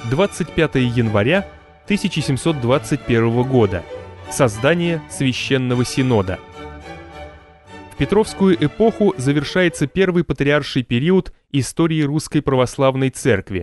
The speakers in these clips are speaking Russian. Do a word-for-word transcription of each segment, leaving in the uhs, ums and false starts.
двадцать пятого января тысяча семьсот двадцать первого года. Создание Священного Синода. В Петровскую эпоху завершается первый патриарший период истории Русской Православной Церкви.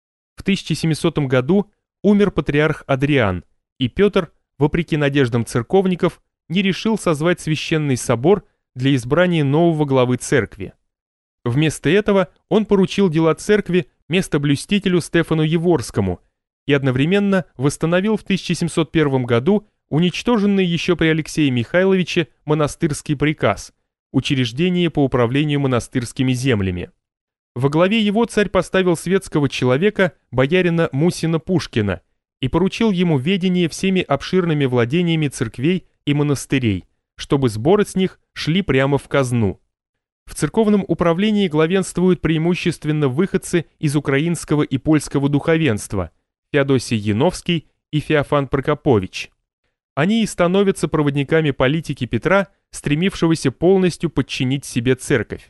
В тысяча семисотом году умер патриарх Адриан, и Петр, вопреки надеждам церковников, не решил созвать Священный Собор для избрания нового главы церкви. Вместо этого он поручил дела церкви местоблюстителю Стефану Яворскому и одновременно восстановил в тысяча семьсот первом году уничтоженный еще при Алексее Михайловиче монастырский приказ «Учреждение по управлению монастырскими землями». Во главе его царь поставил светского человека, боярина Мусина Пушкина, и поручил ему ведение всеми обширными владениями церквей и монастырей, чтобы сборы с них шли прямо в казну. В церковном управлении главенствуют преимущественно выходцы из украинского и польского духовенства Феодосий Яновский и Феофан Прокопович. Они и становятся проводниками политики Петра, стремившегося полностью подчинить себе церковь.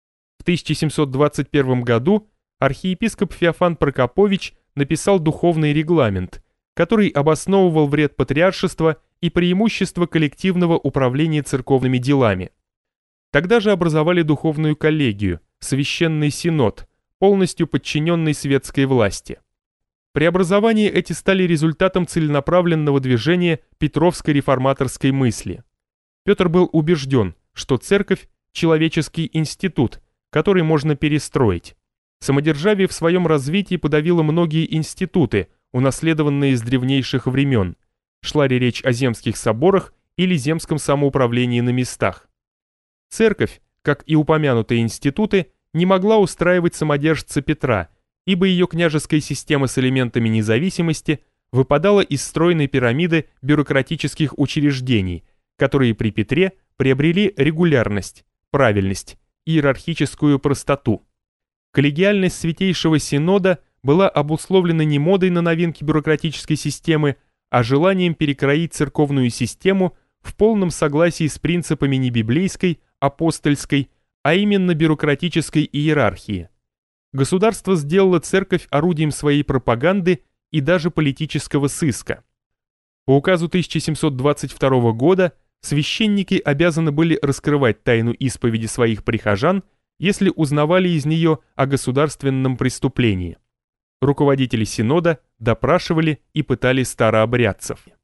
В тысяча семьсот двадцать первом году архиепископ Феофан Прокопович написал духовный регламент, который обосновывал вред патриаршества и преимущество коллективного управления церковными делами. Тогда же образовали духовную коллегию, Священный Синод, полностью подчиненный светской власти. Преобразования эти стали результатом целенаправленного движения петровской реформаторской мысли. Петр был убежден, что церковь – человеческий институт, который можно перестроить. Самодержавие в своем развитии подавило многие институты, унаследованные с древнейших времен. Шла ли речь о земских соборах или земском самоуправлении на местах. Церковь, как и упомянутые институты, не могла устраивать самодержца Петра, ибо ее княжеская система с элементами независимости выпадала из стройной пирамиды бюрократических учреждений, которые при Петре приобрели регулярность, правильность, иерархическую простоту. Коллегиальность Святейшего Синода была обусловлена не модой на новинки бюрократической системы, а желанием перекроить церковную систему в полном согласии с принципами не библейской, апостольской, а именно бюрократической иерархии. Государство сделало церковь орудием своей пропаганды и даже политического сыска. По указу тысяча семьсот двадцать второго года священники обязаны были раскрывать тайну исповеди своих прихожан, если узнавали из нее о государственном преступлении. Руководители Синода допрашивали и пытали старообрядцев.